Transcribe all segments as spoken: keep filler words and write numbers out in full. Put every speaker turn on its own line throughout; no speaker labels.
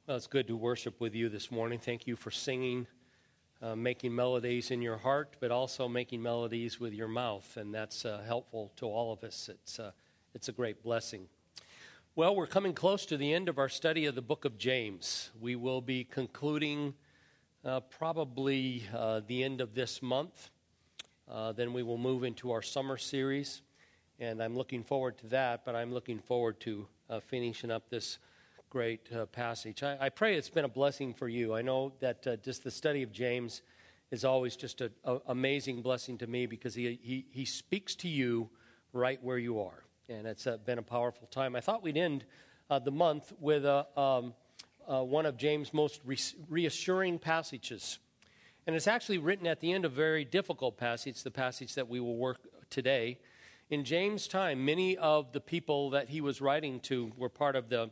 Well, it's good to worship with you this morning. Thank you for singing, uh, making melodies in your heart, but also making melodies with your mouth, and that's uh, helpful to all of us. It's, uh, it's a great blessing. Well, we're coming close to the end of our study of the book of James. We will be concluding uh, probably uh, the end of this month. Uh, then we will move into our summer series, and I'm looking forward to that, but I'm looking forward to uh, finishing up this great uh, passage. I, I pray it's been a blessing for you. I know that uh, just the study of James is always just an amazing blessing to me because he, he, he speaks to you right where you are, and it's uh, been a powerful time. I thought we'd end uh, the month with uh, um, uh, one of James' most re- reassuring passages, and it's actually written at the end of a very difficult passage, the passage that we will work today. In James' time, many of the people that he was writing to were part of the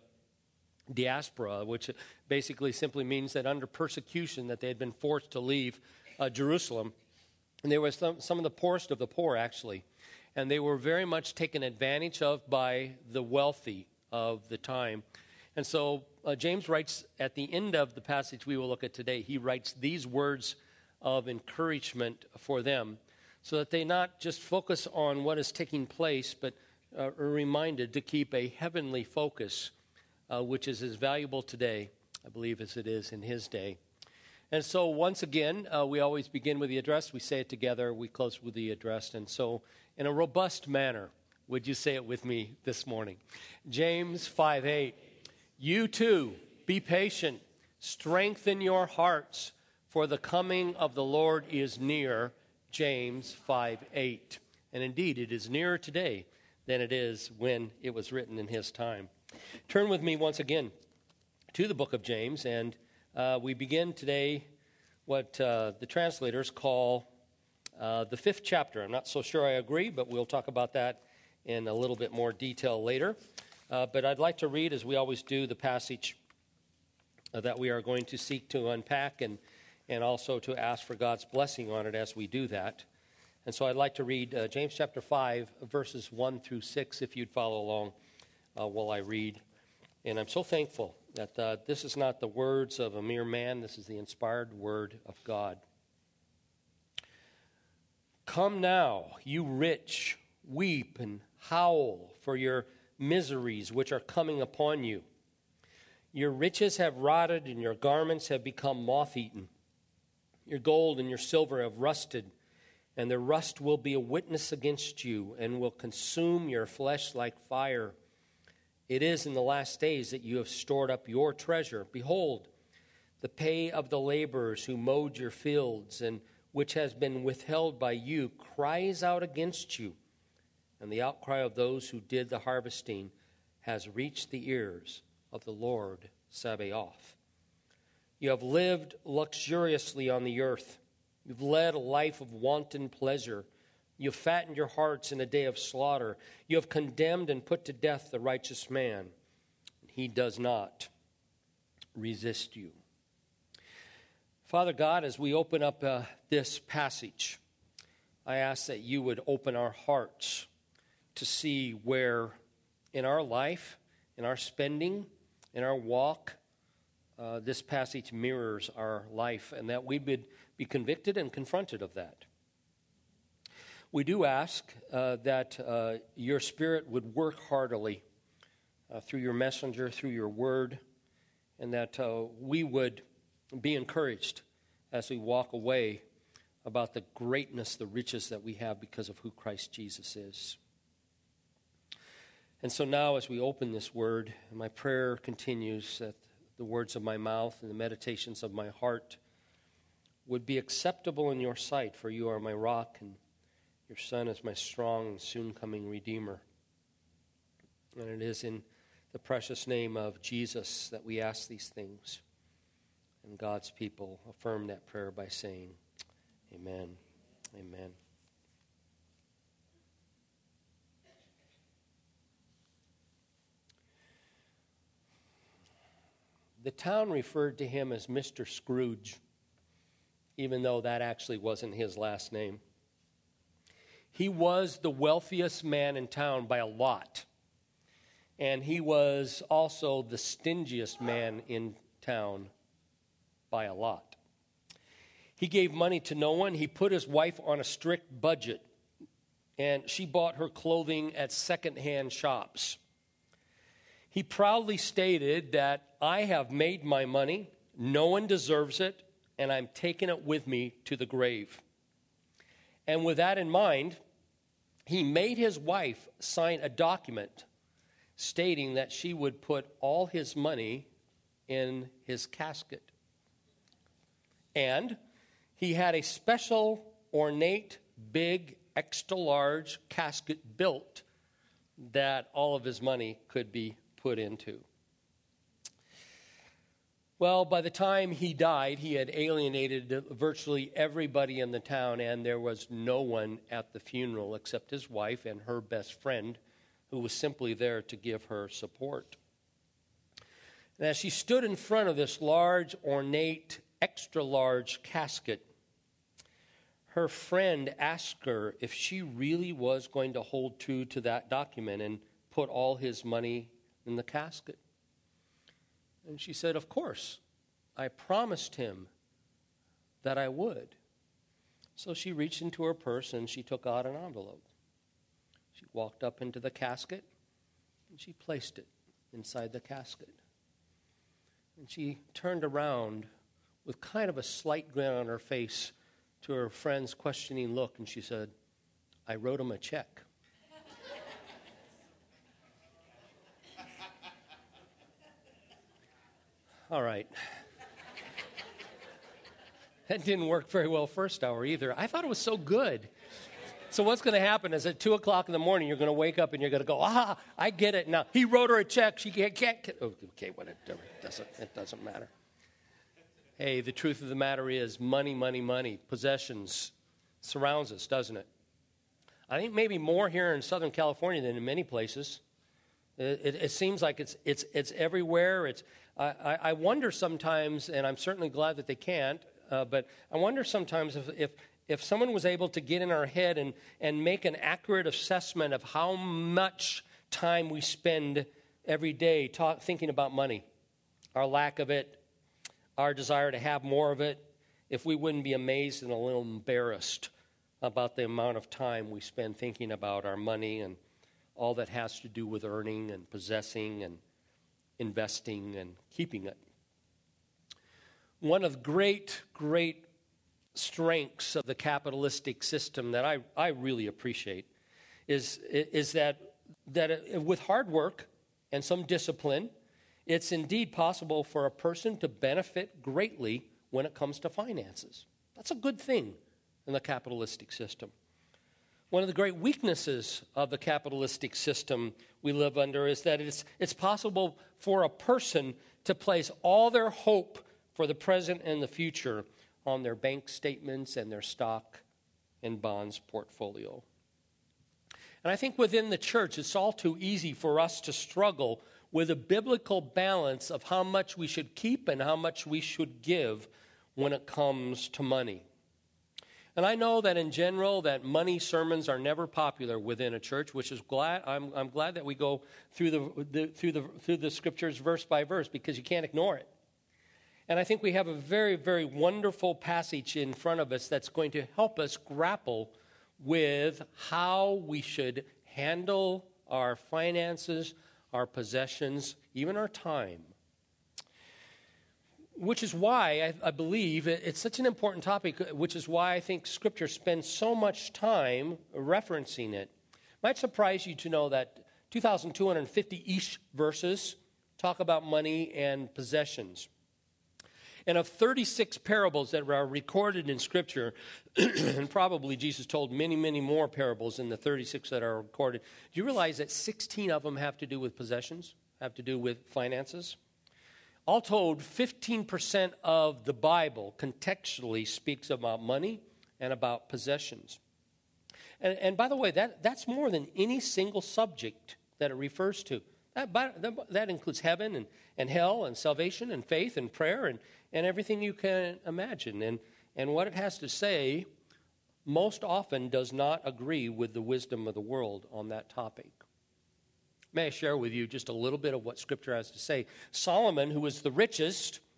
diaspora, which basically simply means that under persecution that they had been forced to leave uh, Jerusalem. And they were some, some of the poorest of the poor, actually. And they were very much taken advantage of by the wealthy of the time. And so uh, James writes at the end of the passage we will look at today, he writes these words of encouragement for them so that they not just focus on what is taking place, but uh, are reminded to keep a heavenly focus, Uh, which is as valuable today, I believe, as it is in his day. And so once again, uh, we always begin with the address. We say it together. We close with the address. And so in a robust manner, would you say it with me this morning? James five eight, you too, be patient, strengthen your hearts, for the coming of the Lord is near, James five eight. And indeed, it is nearer today than it is when it was written in his time. Turn with me once again to the book of James, and uh, we begin today what uh, the translators call uh, the fifth chapter. I'm not so sure I agree, but we'll talk about that in a little bit more detail later. Uh, but I'd like to read, as we always do, the passage uh, that we are going to seek to unpack and, and also to ask for God's blessing on it as we do that. And so I'd like to read uh, James chapter five, verses one through six, if you'd follow along Uh, while I read. And I'm so thankful that uh, this is not the words of a mere man. This is the inspired word of God. Come now, you rich, weep and howl for your miseries which are coming upon you. Your riches have rotted and your garments have become moth-eaten. Your gold and your silver have rusted, and the rust will be a witness against you and will consume your flesh like fire. It is in the last days that you have stored up your treasure. Behold, the pay of the laborers who mowed your fields and which has been withheld by you cries out against you. And the outcry of those who did the harvesting has reached the ears of the Lord Sabaoth. You have lived luxuriously on the earth. You've led a life of wanton pleasure. You have fattened your hearts in a day of slaughter. You have condemned and put to death the righteous man. He does not resist you. Father God, as we open up uh, this passage, I ask that you would open our hearts to see where in our life, in our spending, in our walk, uh, this passage mirrors our life, and that we would be convicted and confronted of that. We do ask uh, that uh, your Spirit would work heartily uh, through your messenger, through your word, and that uh, we would be encouraged as we walk away about the greatness, the riches that we have because of who Christ Jesus is. And so now as we open this word, my prayer continues that the words of my mouth and the meditations of my heart would be acceptable in your sight, for you are my rock and your Son is my strong and soon-coming Redeemer. And it is in the precious name of Jesus that we ask these things. And God's people affirm that prayer by saying, Amen. Amen. The town referred to him as Mister Scrooge, even though that actually wasn't his last name. He was the wealthiest man in town by a lot. And he was also the stingiest man in town by a lot. He gave money to no one. He put his wife on a strict budget, and she bought her clothing at secondhand shops. He proudly stated that I have made my money, no one deserves it, and I'm taking it with me to the grave. And with that in mind, he made his wife sign a document stating that she would put all his money in his casket. And he had a special, ornate, big, extra-large casket built that all of his money could be put into. Well, by the time he died, he had alienated virtually everybody in the town, and there was no one at the funeral except his wife and her best friend, who was simply there to give her support. And as she stood in front of this large, ornate, extra-large casket, her friend asked her if she really was going to hold true to that document and put all his money in the casket. And she said, of course, I promised him that I would. So she reached into her purse and she took out an envelope. She walked up into the casket and she placed it inside the casket. And she turned around with kind of a slight grin on her face to her friend's questioning look, and she said, I wrote him a check. All right. That didn't work very well first hour either. I thought it was so good. So what's going to happen is at two o'clock in the morning, you're going to wake up and you're going to go, ah, I get it now. He wrote her a check. She can't, can't, can't. Okay, whatever. It doesn't, it doesn't matter. Hey, the truth of the matter is money, money, money, possessions surrounds us, doesn't it? I think maybe more here in Southern California than in many places. It, it, it seems like it's it's it's everywhere. It's I, I, I wonder sometimes, and I'm certainly glad that they can't, uh, but I wonder sometimes if, if if someone was able to get in our head and, and make an accurate assessment of how much time we spend every day talk, thinking about money, our lack of it, our desire to have more of it, if we wouldn't be amazed and a little embarrassed about the amount of time we spend thinking about our money and all that has to do with earning and possessing and investing and keeping it. One of the great, great strengths of the capitalistic system that I, I really appreciate is, is that, that with hard work and some discipline, it's indeed possible for a person to benefit greatly when it comes to finances. That's a good thing in the capitalistic system. One of the great weaknesses of the capitalistic system we live under is that it's, it's possible for a person to place all their hope for the present and the future on their bank statements and their stock and bonds portfolio. And I think within the church, it's all too easy for us to struggle with a biblical balance of how much we should keep and how much we should give when it comes to money. And I know that in general that money sermons are never popular within a church, which is glad I'm, I'm glad that we go through the, the through the through the scriptures verse by verse, because you can't ignore it. And I think we have a very, very wonderful passage in front of us that's going to help us grapple with how we should handle our finances, our possessions, even our time. Which is why I, I believe it's such an important topic, which is why I think Scripture spends so much time referencing it. It might surprise you to know that two thousand two hundred fifty-ish verses talk about money and possessions. And of thirty-six parables that are recorded in Scripture, and probably Jesus told many, many more parables in the thirty-six that are recorded, do you realize that sixteen of them have to do with possessions, have to do with finances? All told, fifteen percent of the Bible contextually speaks about money and about possessions. And, and by the way, that, that's more than any single subject that it refers to. That, that, that includes heaven and, and hell and salvation and faith and prayer and, and everything you can imagine. And, and what it has to say most often does not agree with the wisdom of the world on that topic. May I share with you just a little bit of what Scripture has to say? Solomon, who was the richest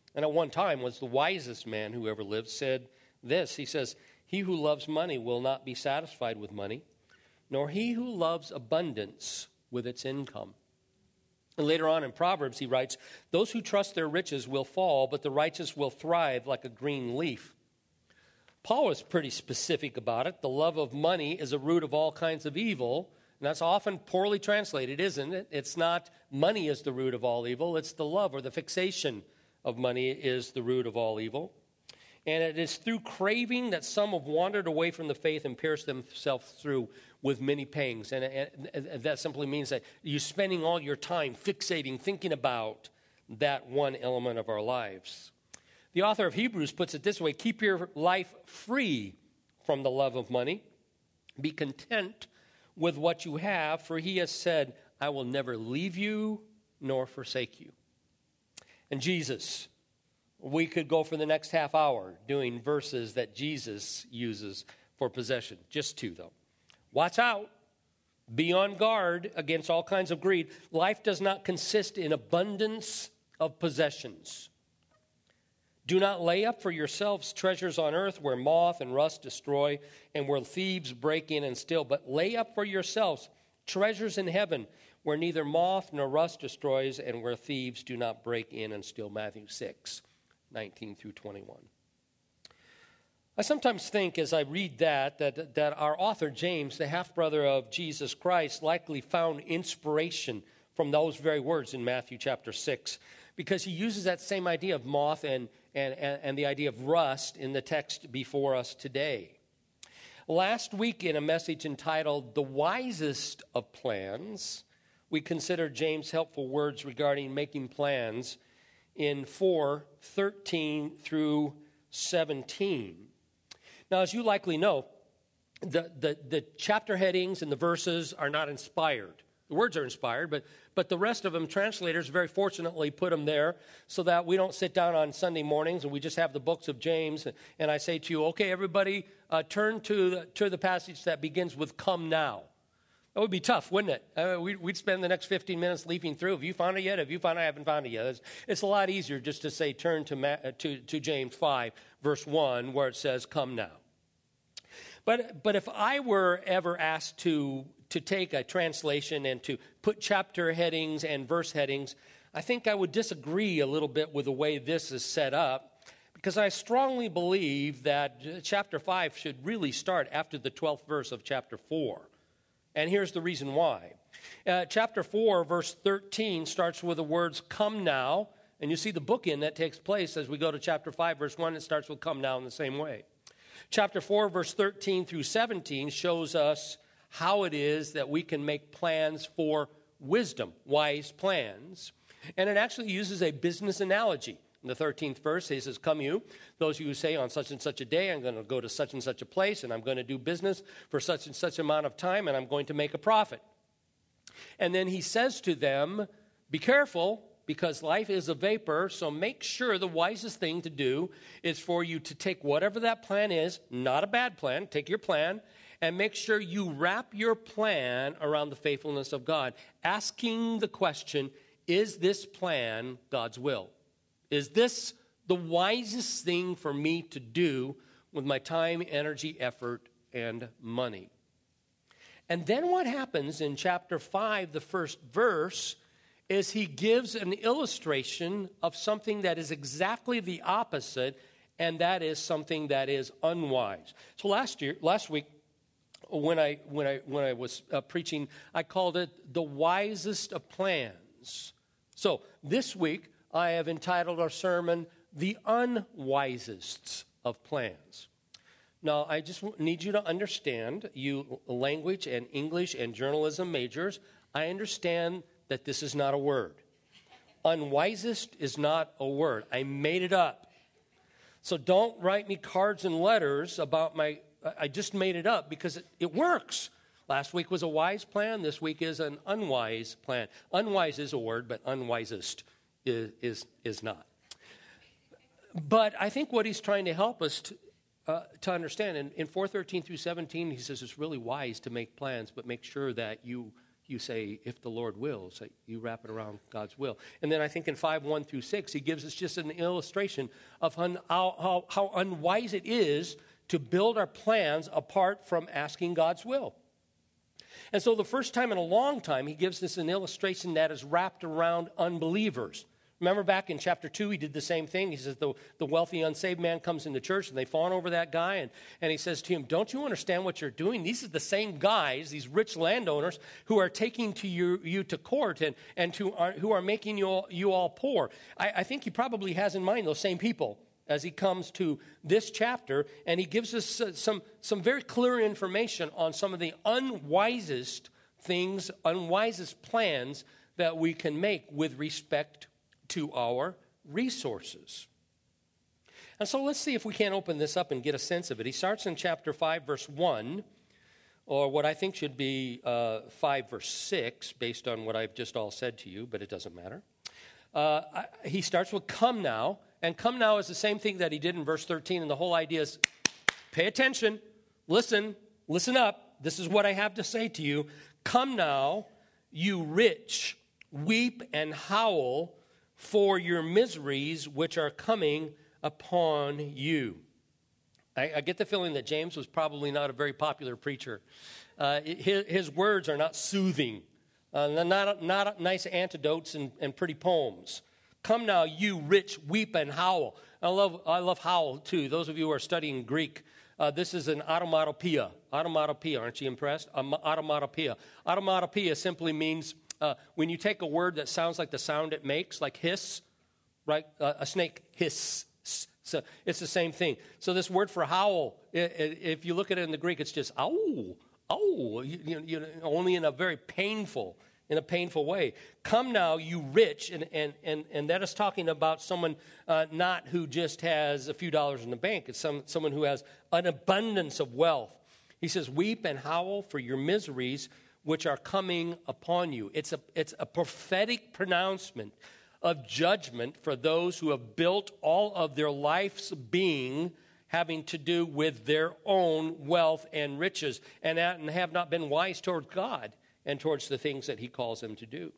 and at one time was the wisest man who ever lived, said this. He says, "He who loves money will not be satisfied with money, nor he who loves abundance with its income." And later on in Proverbs, he writes, "Those who trust their riches will fall, but the righteous will thrive like a green leaf." Paul was pretty specific about it. The love of money is a root of all kinds of evil, and that's often poorly translated, isn't it? It's not money is the root of all evil. It's the love or the fixation of money is the root of all evil. And it is through craving that some have wandered away from the faith and pierced themselves through with many pangs. And, and, and that simply means that you're spending all your time fixating, thinking about that one element of our lives. The author of Hebrews puts it this way: keep your life free from the love of money. Be content with what you have, for he has said, "I will never leave you nor forsake you." And Jesus, we could go for the next half hour doing verses that Jesus uses for possession. Just two, though. Watch out. Be on guard against all kinds of greed. Life does not consist in abundance of possessions. Do not lay up for yourselves treasures on earth where moth and rust destroy and where thieves break in and steal. But lay up for yourselves treasures in heaven where neither moth nor rust destroys and where thieves do not break in and steal. Matthew six, nineteen through twenty-one. I sometimes think as I read that, that, that our author James, the half-brother of Jesus Christ, likely found inspiration from those very words in Matthew chapter six, because he uses that same idea of moth and And, and, and the idea of rust in the text before us today. Last week in a message entitled "The Wisest of Plans," we considered James' helpful words regarding making plans in four thirteen through seventeen. Now, as you likely know, the, the, the chapter headings and the verses are not inspired. The words are inspired, but but the rest of them, translators very fortunately put them there so that we don't sit down on Sunday mornings and we just have the books of James. And I say to you, okay, everybody, uh, turn to the, to the passage that begins with "come now." That would be tough, wouldn't it? Uh, we'd, we'd spend the next fifteen minutes leafing through. Have you found it yet? Have you found it? I haven't found it yet. It's, it's a lot easier just to say turn to, Ma- to, to James five, verse one, where it says, "come now." But but if I were ever asked to to take a translation and to put chapter headings and verse headings, I think I would disagree a little bit with the way this is set up, because I strongly believe that chapter five should really start after the twelfth verse of chapter four. And here's the reason why. Uh, chapter four, verse thirteen, starts with the words "come now," and you see the bookend that takes place as we go to chapter five, verse one. It starts with "come now" in the same way. Chapter four, verse thirteen through seventeen shows us how it is that we can make plans for wisdom, wise plans. And it actually uses a business analogy. In the thirteenth verse, he says, "Come you, those of you who say on such and such a day, I'm going to go to such and such a place, and I'm going to do business for such and such amount of time, and I'm going to make a profit." And then he says to them, "Be careful, because life is a vapor, so make sure the wisest thing to do is for you to take whatever that plan is, not a bad plan, take your plan, and make sure you wrap your plan around the faithfulness of God, asking the question, is this plan God's will? Is this the wisest thing for me to do with my time, energy, effort, and money?" And then what happens in chapter five, the first verse, is he gives an illustration of something that is exactly the opposite, and that is something that is unwise. So last year, last week, when I when I when I was uh, preaching, I called it "The Wisest of Plans." So this week, I have entitled our sermon "The Unwisest of Plans." Now, I just need you to understand, you language and English and journalism majors, I understand that this is not a word. Unwisest is not a word. I made it up. So don't write me cards and letters about my, I just made it up because it, it works. Last week was a wise plan. This week is an unwise plan. Unwise is a word, but unwisest is, is, is not. But I think what he's trying to help us to, uh, to understand, in, in four thirteen through seventeen, he says it's really wise to make plans, but make sure that you you say, if the Lord wills, so you wrap it around God's will. And then I think in five, one through six, he gives us just an illustration of how, how, how unwise it is to build our plans apart from asking God's will. And so the first time in a long time, he gives us an illustration that is wrapped around unbelievers. Remember back in chapter two, he did the same thing. He says the, the wealthy unsaved man comes into church, and they fawn over that guy, and, and he says to him, don't you understand what you're doing? These are the same guys, these rich landowners, who are taking to you, you to court and, and to, are, who are making you all, you all poor. I, I think he probably has in mind those same people as he comes to this chapter, and he gives us uh, some, some very clear information on some of the unwisest things, unwisest plans that we can make with respect to our resources. And so let's see if we can't open this up and get a sense of it. He starts in chapter five, verse one, or what I think should be uh, five, verse six, based on what I've just all said to you, but it doesn't matter. Uh, he starts with come now, and come now is the same thing that he did in verse thirteen, and the whole idea is pay attention, listen, listen up. This is what I have to say to you. Come now, you rich, weep and howl for your miseries which are coming upon you. I, I get the feeling that James was probably not a very popular preacher. Uh, his, his words are not soothing, uh, not, not nice antidotes and, and pretty poems. Come now, you rich, weep and howl. I love, I love howl, too. Those of you who are studying Greek, uh, this is an automatopoeia. Automatopoeia, aren't you impressed? Um, automatopoeia. Automatopoeia simply means Uh, when you take a word that sounds like the sound it makes, like hiss, right? Uh, a snake hiss. So it's the same thing. So this word for howl, it, it, if you look at it in the Greek, it's just ow, ow, you, you, you, only in a very painful, in a painful way. Come now, you rich, and and and, and that is talking about someone uh, not who just has a few dollars in the bank. It's some someone who has an abundance of wealth. He says, weep and howl for your miseries which are coming upon you. It's a, it's a prophetic pronouncement of judgment for those who have built all of their life's being having to do with their own wealth and riches and, and have not been wise toward God and towards the things that he calls them to do.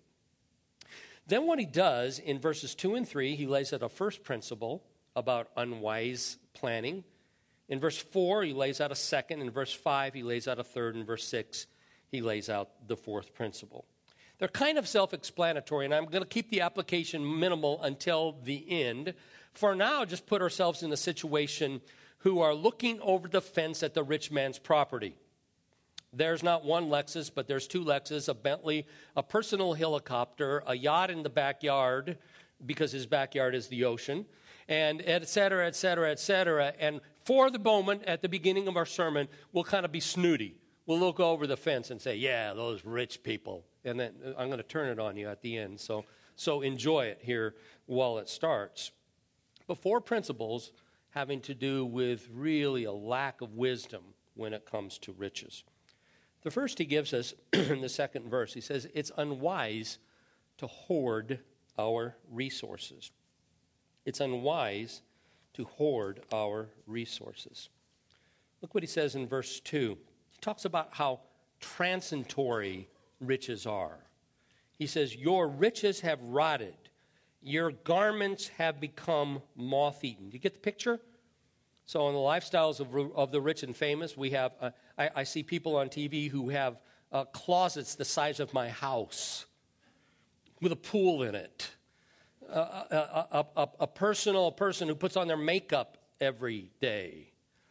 Then what he does in verses two and three, he lays out a first principle about unwise planning. In verse four, he lays out a second. In verse five, he lays out a third. In verse six, he lays out the fourth principle. They're kind of self-explanatory, and I'm going to keep the application minimal until the end. For now, just put ourselves in a situation who are looking over the fence at the rich man's property. There's not one Lexus, but there's two Lexus, a Bentley, a personal helicopter, a yacht in the backyard, because his backyard is the ocean, and et cetera, et cetera, et cetera. And for the moment, at the beginning of our sermon, we'll kind of be snooty. We'll look over the fence and say, yeah, those rich people. And then I'm going to turn it on you at the end. So, so enjoy it here while it starts. But four principles having to do with really a lack of wisdom when it comes to riches. The first he gives us in the second verse, he says, it's unwise to hoard our resources. It's unwise to hoard our resources. Look what he says in verse two. Talks about how transitory riches are. He says, your riches have rotted. Your garments have become moth-eaten. Do you get the picture? So in the lifestyles of, of the rich and famous, we have, uh, I, I see people on T V who have uh, closets the size of my house with a pool in it. Uh, a, a, a, a personal person who puts on their makeup every day.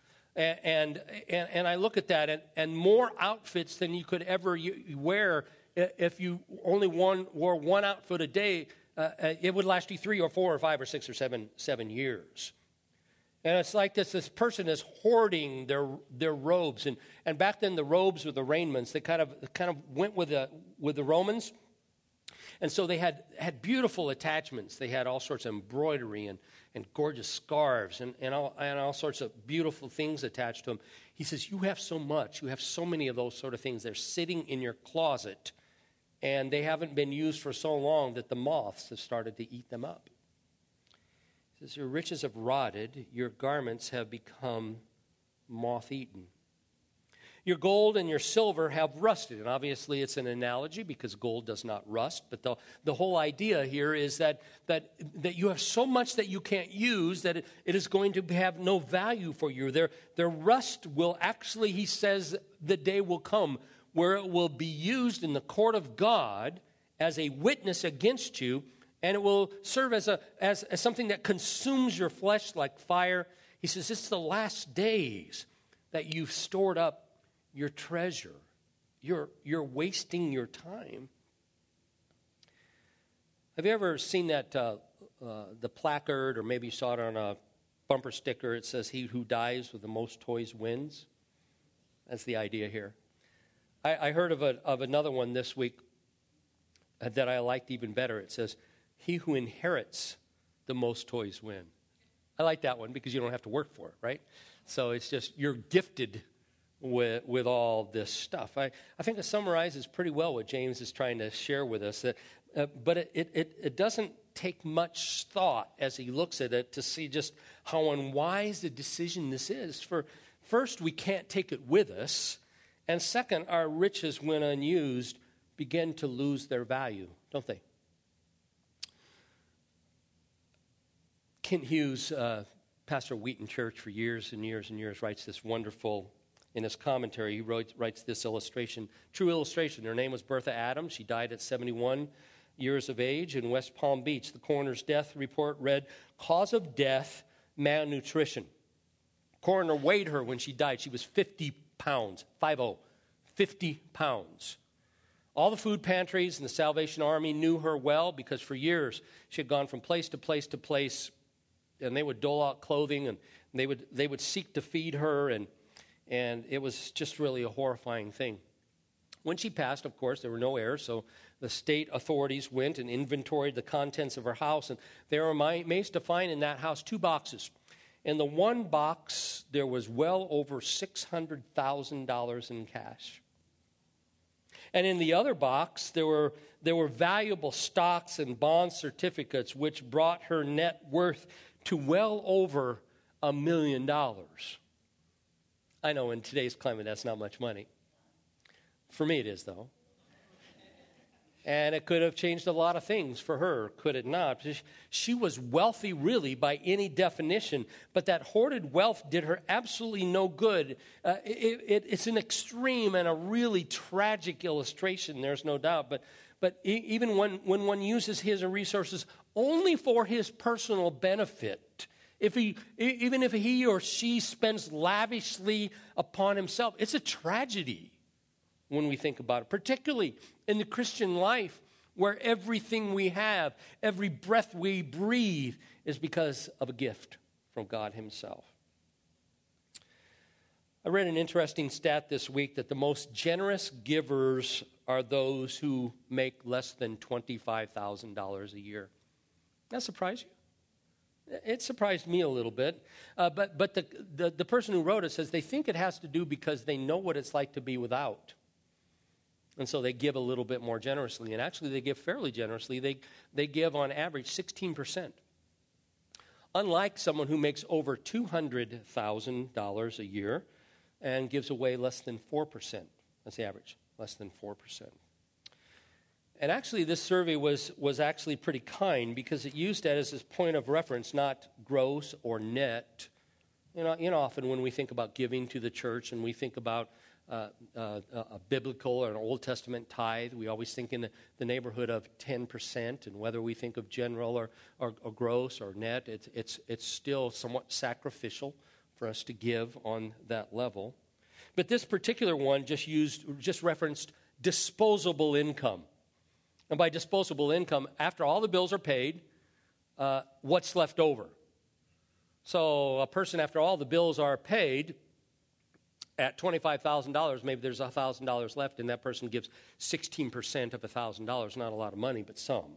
And, and and I look at that, and, and more outfits than you could ever wear if you only one, wore one outfit a day. Uh, it would last you three or four or five or six or seven seven years. And it's like this: this person is hoarding their their robes, and, and back then the robes were the raiments. They kind of kind of went with the with the Romans, and so they had had beautiful attachments. They had all sorts of embroidery and. and gorgeous scarves and, and, all, and all sorts of beautiful things attached to them. He says, you have so much, you have so many of those sort of things. They're sitting in your closet, and they haven't been used for so long that the moths have started to eat them up. He says, your riches have rotted, your garments have become moth-eaten. Your gold and your silver have rusted. And obviously it's an analogy because gold does not rust. But the, the whole idea here is that, that, that you have so much that you can't use that it, it is going to have no value for you. Their, their rust will actually, he says, the day will come where it will be used in the court of God as a witness against you, and it will serve as, a, as, as something that consumes your flesh like fire. He says it's the last days that you've stored up your treasure. You're, you're wasting your time. Have you ever seen that, uh, uh, the placard, or maybe you saw it on a bumper sticker? It says, "He who dies with the most toys wins." That's the idea here. I, I heard of, a, of another one this week that I liked even better. It says, "He who inherits the most toys win." I like that one because you don't have to work for it, right? So it's just, you're gifted with with all this stuff. I, I think it summarizes pretty well what James is trying to share with us. That, uh, but it, it, it doesn't take much thought as he looks at it to see just how unwise a decision this is. For first, we can't take it with us. And second, our riches, when unused, begin to lose their value, don't they? Kent Hughes, uh, pastor of Wheaton Church for years and years and years, writes this wonderful, in his commentary, he wrote, writes this illustration, true illustration. Her name was Bertha Adams. She died at seventy-one years of age in West Palm Beach. The coroner's death report read, "Cause of death, malnutrition." Coroner weighed her when she died. She was fifty pounds, five oh, fifty pounds. All the food pantries and the Salvation Army knew her well because for years she had gone from place to place to place, and they would dole out clothing, and they would they would seek to feed her, and and it was just really a horrifying thing. When she passed, of course, there were no heirs, so the state authorities went and inventoried the contents of her house, and they were amazed to find in that house two boxes. In the one box, there was well over six hundred thousand dollars in cash. And in the other box, there were, there were valuable stocks and bond certificates, which brought her net worth to well over a million dollars. I know in today's climate, that's not much money. For me, it is, though. And it could have changed a lot of things for her, could it not? She was wealthy, really, by any definition, but that hoarded wealth did her absolutely no good. Uh, it, it, it's an extreme and a really tragic illustration, there's no doubt. But, but even when, when one uses his resources only for his personal benefit, if he, even if he or she spends lavishly upon himself, it's a tragedy when we think about it, particularly in the Christian life where everything we have, every breath we breathe is because of a gift from God himself. I read an interesting stat this week that the most generous givers are those who make less than twenty-five thousand dollars a year. That surprise you? It surprised me a little bit. Uh, but but the, the, the person who wrote it says they think it has to do because they know what it's like to be without. And so they give a little bit more generously. And actually, they give fairly generously. They, they give, on average, sixteen percent. Unlike someone who makes over two hundred thousand dollars a year and gives away less than four percent. That's the average, less than four percent. And actually, this survey was, was actually pretty kind because it used that as a point of reference, not gross or net. You know, you know, often when we think about giving to the church and we think about Uh, uh, a biblical or an Old Testament tithe, we always think in the, the neighborhood of ten percent, and whether we think of general or, or, or gross or net, it's, it's, it's still somewhat sacrificial for us to give on that level. But this particular one just used, just referenced disposable income. And by disposable income, after all the bills are paid, uh, what's left over? So a person, after all the bills are paid, at twenty-five thousand dollars, maybe there's one thousand dollars left, and that person gives sixteen percent of one thousand dollars. Not a lot of money, but some.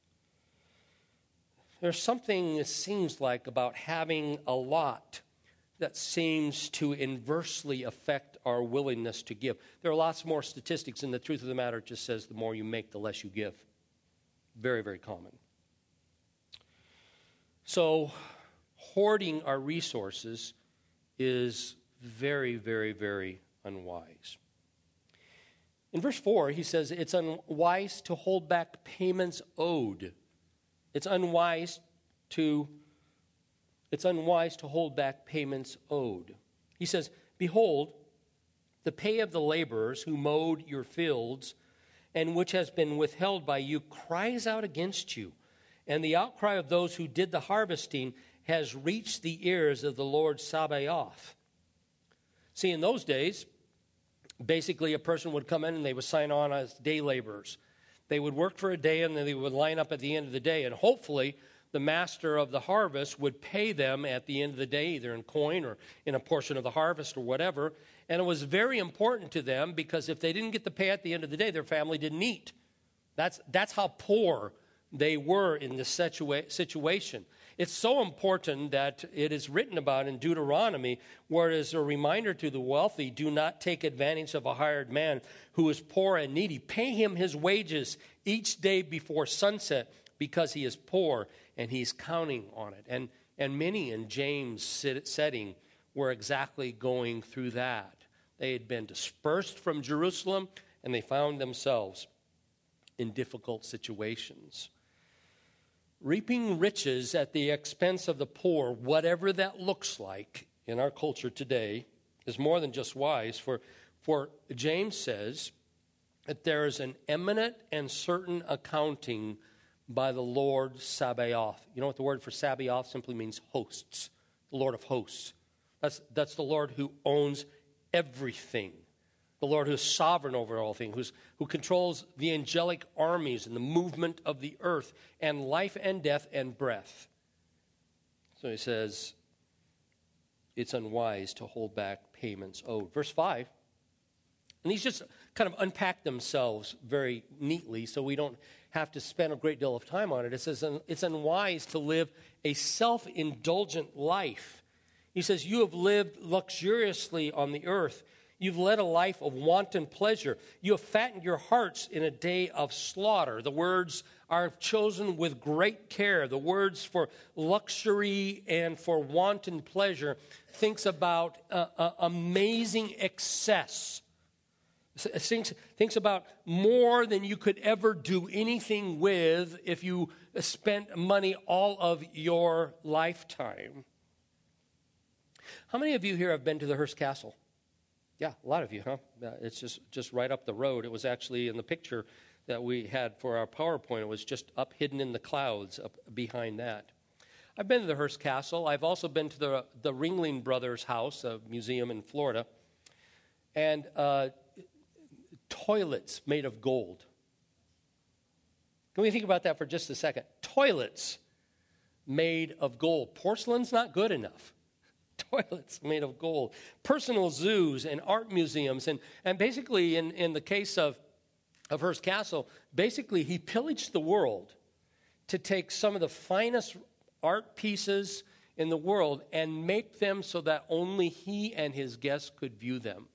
There's something, it seems like, about having a lot that seems to inversely affect our willingness to give. There are lots more statistics, and the truth of the matter just says the more you make, the less you give. Very, very common. So, hoarding our resources is very, very, very unwise. In verse four, he says it's unwise to hold back payments owed. It's unwise to, it's unwise to hold back payments owed. He says, behold, the pay of the laborers who mowed your fields and which has been withheld by you cries out against you. And the outcry of those who did the harvesting has reached the ears of the Lord Sabaoth. See, in those days, basically a person would come in and they would sign on as day laborers. They would work for a day and then they would line up at the end of the day. And hopefully the master of the harvest would pay them at the end of the day, either in coin or in a portion of the harvest or whatever. And it was very important to them because if they didn't get the pay at the end of the day, their family didn't eat. That's, that's how poor they were in this situa- situation. It's so important that it is written about in Deuteronomy, where it is a reminder to the wealthy, do not take advantage of a hired man who is poor and needy. Pay him his wages each day before sunset because he is poor and he's counting on it. And, and many in James' setting were exactly going through that. They had been dispersed from Jerusalem and they found themselves in difficult situations. Reaping riches at the expense of the poor, whatever that looks like in our culture today, is more than just wise. For, for James says that there is an eminent and certain accounting by the Lord Sabaoth. You know what the word for Sabaoth simply means? Hosts, the Lord of hosts. That's, that's the Lord who owns everything. The Lord who is sovereign over all things, who's, who controls the angelic armies and the movement of the earth and life and death and breath. So he says, it's unwise to hold back payments owed. Verse five, and these just kind of unpack themselves very neatly so we don't have to spend a great deal of time on it. It says it's unwise to live a self-indulgent life. He says, you have lived luxuriously on the earth. You've led a life of wanton pleasure. You have fattened your hearts in a day of slaughter. The words are chosen with great care. The words for luxury and for wanton pleasure thinks about uh, uh, amazing excess. Thinks, thinks about more than you could ever do anything with if you spent money all of your lifetime. How many of you here have been to the Hearst Castle? Yeah, a lot of you, huh? Uh, it's just, just right up the road. It was actually in the picture that we had for our PowerPoint. It was just up hidden in the clouds up behind that. I've been to the Hearst Castle. I've also been to the, the Ringling Brothers House, a museum in Florida. And uh, toilets made of gold. Can we think about that for just a second? Toilets made of gold. Porcelain's not good enough. Toilets made of gold, personal zoos and art museums. And, and basically, in, in the case of, of Hearst Castle, basically he pillaged the world to take some of the finest art pieces in the world and make them so that only he and his guests could view them.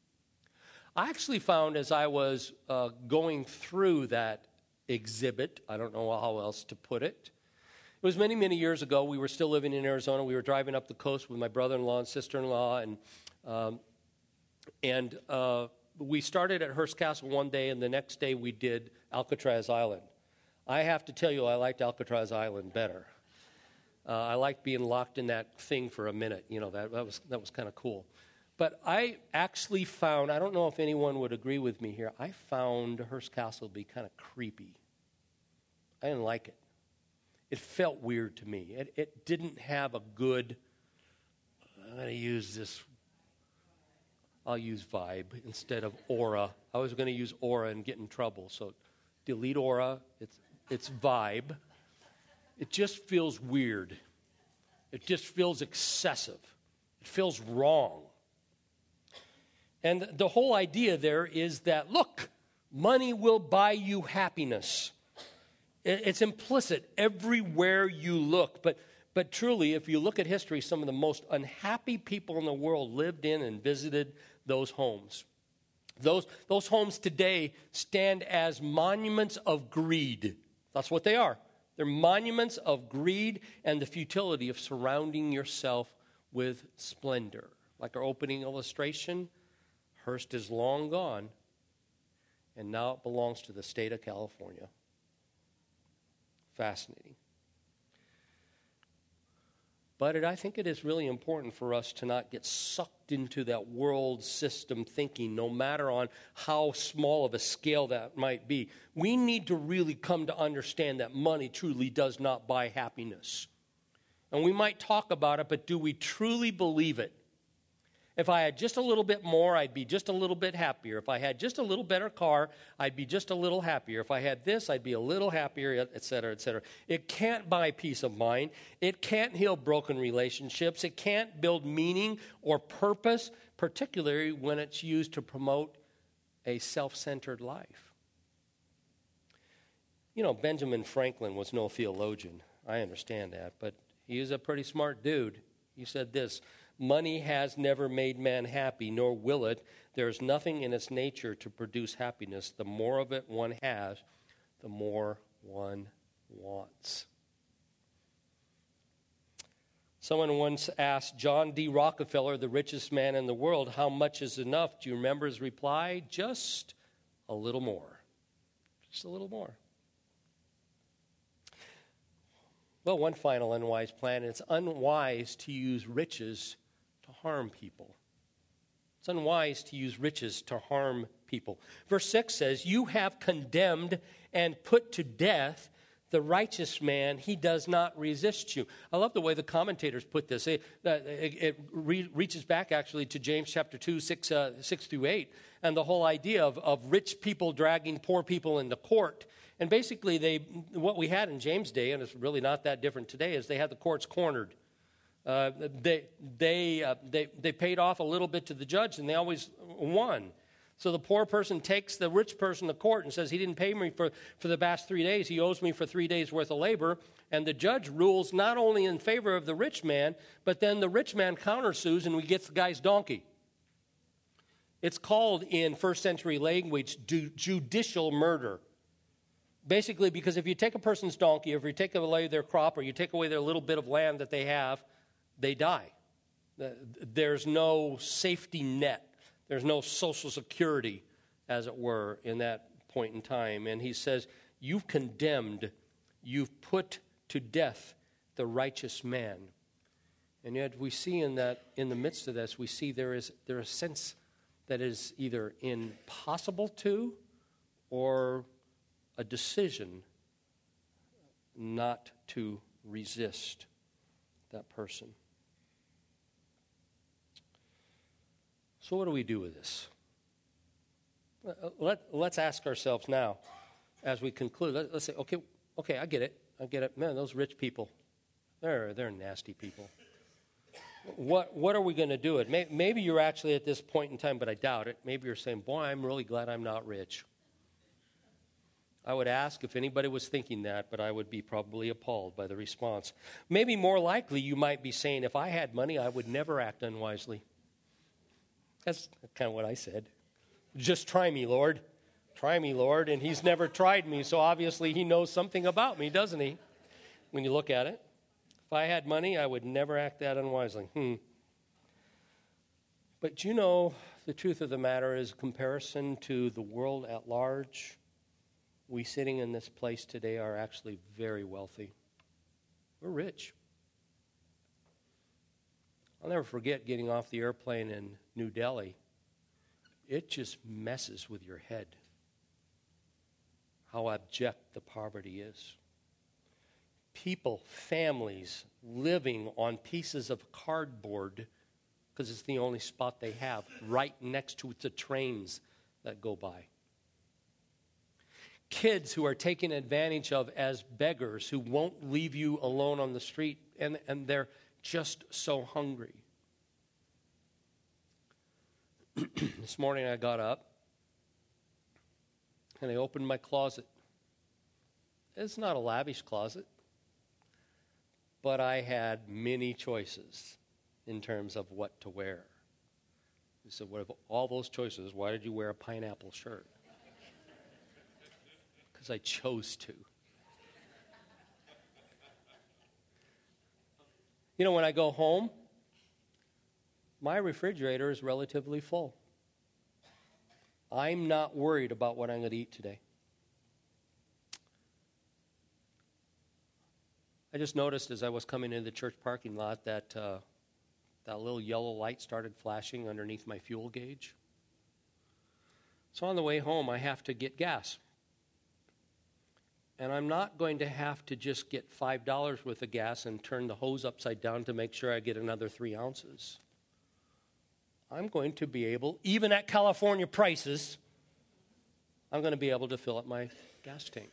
I actually found as I was uh, going through that exhibit, I don't know how else to put it, it was many, many years ago. We were still living in Arizona. We were driving up the coast with my brother-in-law and sister-in-law, and um, and uh, we started at Hearst Castle one day, and the next day we did Alcatraz Island. I have to tell you, I liked Alcatraz Island better. Uh, I liked being locked in that thing for a minute. You know, that, that was that was kind of cool. But I actually found, I don't know if anyone would agree with me here, I found Hearst Castle to be kind of creepy. I didn't like it. It felt weird to me. It, it didn't have a good, I'm going to use this, I'll use vibe instead of aura. I was going to use aura and get in trouble, so delete aura. It's, it's vibe. It just feels weird. It just feels excessive. It feels wrong. And the whole idea there is that, look, money will buy you happiness. It's implicit everywhere you look. But, but truly, if you look at history, some of the most unhappy people in the world lived in and visited those homes. Those, those homes today stand as monuments of greed. That's what they are. They're monuments of greed and the futility of surrounding yourself with splendor. Like our opening illustration, Hearst is long gone, and now it belongs to the state of California. Fascinating. But it, I think it is really important for us to not get sucked into that world system thinking, no matter on how small of a scale that might be. We need to really come to understand that money truly does not buy happiness. And we might talk about it, but do we truly believe it? If I had just a little bit more, I'd be just a little bit happier. If I had just a little better car, I'd be just a little happier. If I had this, I'd be a little happier, et cetera, et cetera. It can't buy peace of mind. It can't heal broken relationships. It can't build meaning or purpose, particularly when it's used to promote a self-centered life. You know, Benjamin Franklin was no theologian. I understand that, but he is a pretty smart dude. He said this: money has never made man happy, nor will it. There is nothing in its nature to produce happiness. The more of it one has, the more one wants. Someone once asked John D. Rockefeller, the richest man in the world, how much is enough? Do you remember his reply? Just a little more. Just a little more. Well, one final unwise plan: it's unwise to use riches to harm people. It's unwise to use riches to harm people. Verse six says, you have condemned and put to death the righteous man. He does not resist you. I love the way the commentators put this. It, it, it re- reaches back actually to James chapter two, six, uh, six through eight, and the whole idea of, of rich people dragging poor people into court. And basically, they what we had in James' day, and it's really not that different today, is they had the courts cornered. Uh, they they uh, they they paid off a little bit to the judge, and they always won. So the poor person takes the rich person to court and says, he didn't pay me for, for the past three days. He owes me for three days' worth of labor. And the judge rules not only in favor of the rich man, but then the rich man countersues and we get the guy's donkey. It's called, in first century language, ju- judicial murder. Basically, because if you take a person's donkey, or if you take away their crop, or you take away their little bit of land that they have, they die. There's no safety net. There's no social security, as it were, in that point in time. And he says, you've condemned, you've put to death the righteous man. And yet we see in that, in the midst of this, we see there is there is a sense that is either impossible to, or a decision not to resist that person. So what do we do with this? Let, let's ask ourselves now, as we conclude, let, let's say, okay, okay, I get it. I get it. Man, those rich people, they're, they're nasty people. What, what are we going to do? It may, maybe you're actually at this point in time, but I doubt it. Maybe you're saying, boy, I'm really glad I'm not rich. I would ask if anybody was thinking that, but I would be probably appalled by the response. Maybe more likely you might be saying, if I had money, I would never act unwisely. That's kind of what I said. Just try me, Lord. Try me, Lord. And he's never tried me, so obviously he knows something about me, doesn't he? When you look at it. If I had money, I would never act that unwisely. Hmm. But you know, the truth of the matter is, comparison to the world at large, we sitting in this place today are actually very wealthy. We're rich. I'll never forget getting off the airplane in New Delhi. It just messes with your head how abject the poverty is. People, families, living on pieces of cardboard because it's the only spot they have, right next to the trains that go by. Kids who are taken advantage of as beggars, who won't leave you alone on the street, and, and they're just so hungry. This morning I got up and I opened my closet. It's not a lavish closet, but I had many choices in terms of what to wear. You said, what of all those choices, why did you wear a pineapple shirt? Because I chose to. You know, when I go home, my refrigerator is relatively full. I'm not worried about what I'm going to eat today. I just noticed as I was coming into the church parking lot that uh, that little yellow light started flashing underneath my fuel gauge. So on the way home, I have to get gas. And I'm not going to have to just get five dollars worth of gas and turn the hose upside down to make sure I get another three ounces. I'm going to be able, even at California prices, I'm going to be able to fill up my gas tank.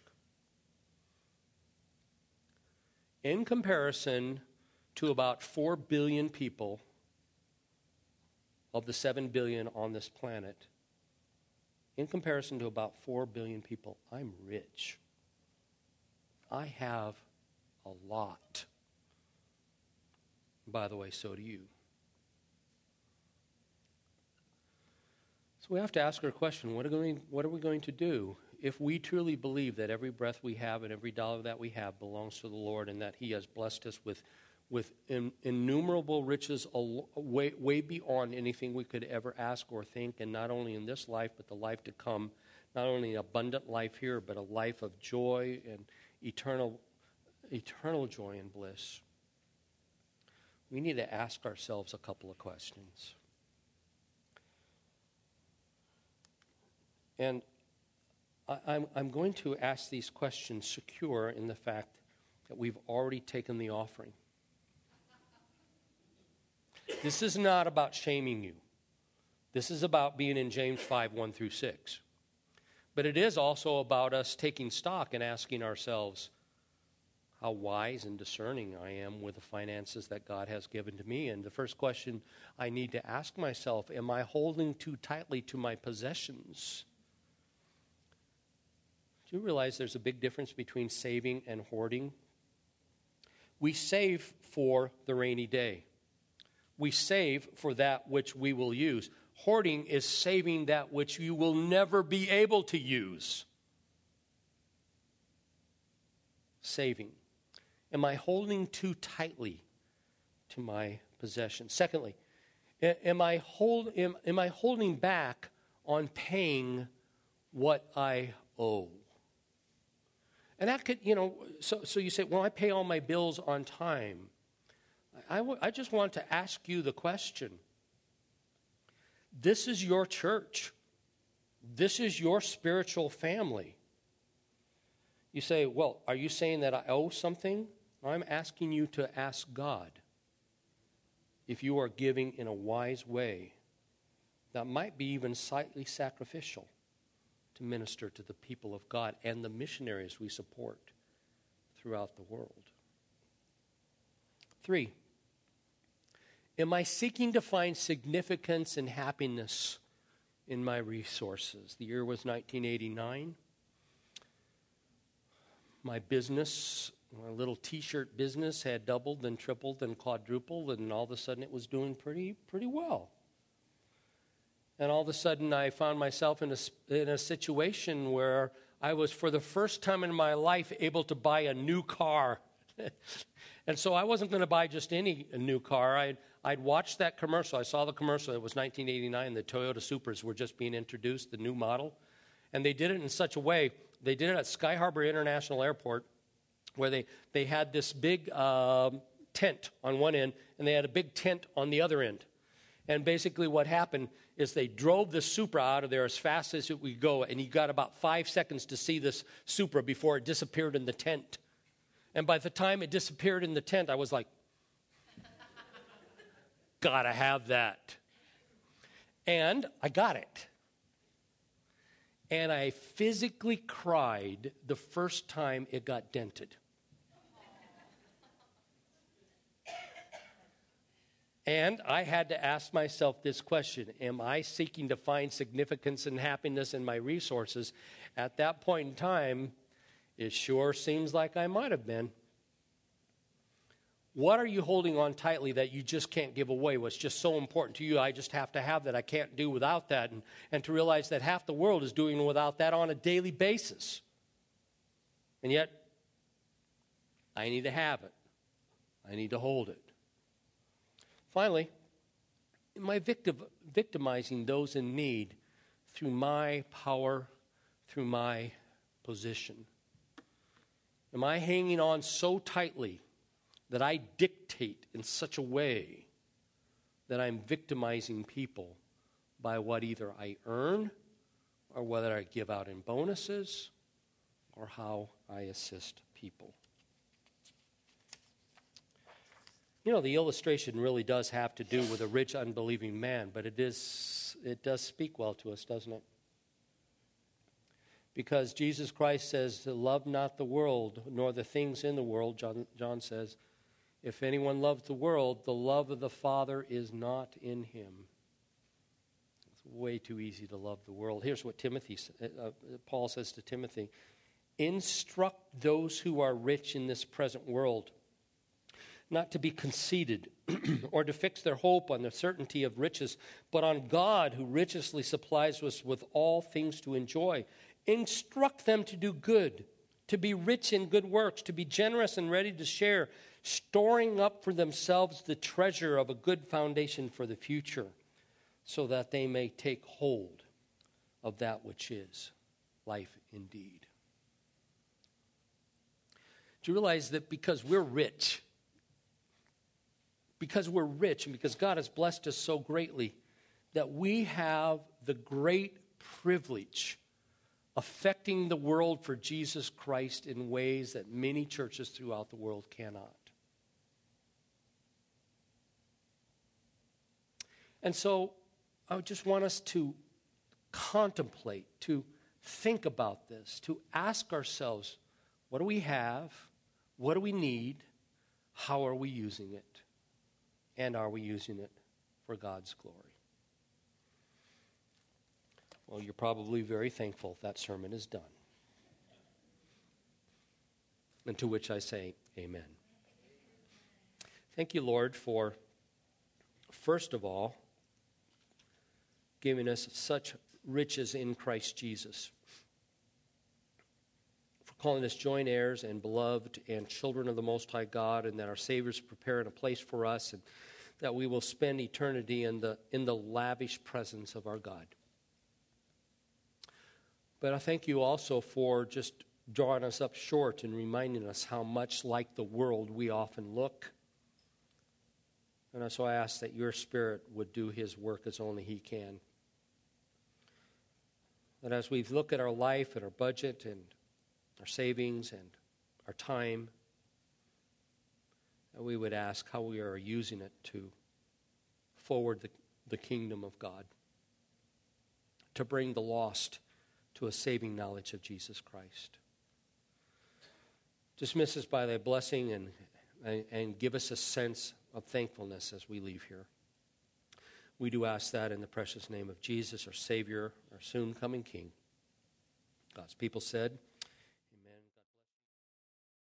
In comparison to about four billion people of the seven billion on this planet, in comparison to about four billion people, I'm rich. I have a lot. By the way, so do you. So we have to ask our question, what are, going, what are we going to do if we truly believe that every breath we have and every dollar that we have belongs to the Lord and that He has blessed us with, with in, innumerable riches way, way beyond anything we could ever ask or think, and not only in this life but the life to come, not only an abundant life here but a life of joy and eternal, eternal joy and bliss. We need to ask ourselves a couple of questions. And I, I'm, I'm going to ask these questions secure in the fact that we've already taken the offering. This is not about shaming you. This is about being in James five, one through six. But it is also about us taking stock and asking ourselves how wise and discerning I am with the finances that God has given to me. And the first question I need to ask myself, am I holding too tightly to my possessions? Do you realize there's a big difference between saving and hoarding? We save for the rainy day. We save for that which we will use. Hoarding is saving that which you will never be able to use. Saving. Am I holding too tightly to my possessions? Secondly, am I, hold, am, am I holding back on paying what I owe? And that could, you know, so, so you say, well, I pay all my bills on time. I, w- I just want to ask you the question. This is your church. This is your spiritual family. You say, well, are you saying that I owe something? I'm asking you to ask God if you are giving in a wise way that might be even slightly sacrificial to minister to the people of God and the missionaries we support throughout the world. Three, am I seeking to find significance and happiness in my resources? The year was nineteen eighty-nine. My business, my little t-shirt business, had doubled and tripled and quadrupled, and all of a sudden it was doing pretty, pretty well. And all of a sudden I found myself in a, in a situation where I was, for the first time in my life, able to buy a new car. And so I wasn't going to buy just any new car. I'd, I'd watched that commercial. I saw the commercial. It was nineteen eighty-nine. The Toyota Supras were just being introduced, the new model. And they did it in such a way. They did it at Sky Harbor International Airport, where they, they had this big uh, tent on one end, and they had a big tent on the other end. And basically what happened is they drove the Supra out of there as fast as it would go, and you got about five seconds to see this Supra before it disappeared in the tent. And by the time it disappeared in the tent, I was like, gotta have that. And I got it. And I physically cried the first time it got dented. And I had to ask myself this question: am I seeking to find significance and happiness in my resources? At that point in time, it sure seems like I might have been. What are you holding on tightly that you just can't give away? What's just so important to you, I just have to have that, I can't do without that. And, and to realize that half the world is doing without that on a daily basis. And yet, I need to have it. I need to hold it. Finally, am I victim, victimizing those in need through my power, through my position? Am I hanging on so tightly that I dictate in such a way that I'm victimizing people by what either I earn or whether I give out in bonuses or how I assist people? You know, the illustration really does have to do with a rich, unbelieving man, but it is it does speak well to us, doesn't it? Because Jesus Christ says, love not the world, nor the things in the world. John, John says, if anyone loves the world, the love of the Father is not in him. It's way too easy to love the world. Here's what Timothy, uh, Paul says to Timothy. Instruct those who are rich in this present world not to be conceited or to fix their hope on the certainty of riches, but on God who richly supplies us with all things to enjoy. Instruct them to do good, to be rich in good works, to be generous and ready to share, storing up for themselves the treasure of a good foundation for the future, so that they may take hold of that which is life indeed. Do you realize that because we're rich, because we're rich and because God has blessed us so greatly, that we have the great privilege affecting the world for Jesus Christ in ways that many churches throughout the world cannot? And so I just want us to contemplate, to think about this, to ask ourselves, what do we have? What do we need? How are we using it? And are we using it for God's glory? Well, you're probably very thankful that sermon is done. And to which I say, amen. Thank you, Lord, for, first of all, giving us such riches in Christ Jesus, for calling us joint heirs and beloved and children of the Most High God, and that our Savior is preparing a place for us, and that we will spend eternity in the, in the lavish presence of our God. But I thank you also for just drawing us up short and reminding us how much like the world we often look. And so I ask that your Spirit would do his work as only he can. That as we look at our life and our budget and our savings and our time, that we would ask how we are using it to forward the, the kingdom of God, to bring the lost to a saving knowledge of Jesus Christ. Dismiss us by thy blessing and, and, and give us a sense of thankfulness as we leave here. We do ask that in the precious name of Jesus, our Savior, our soon coming King. God's people said,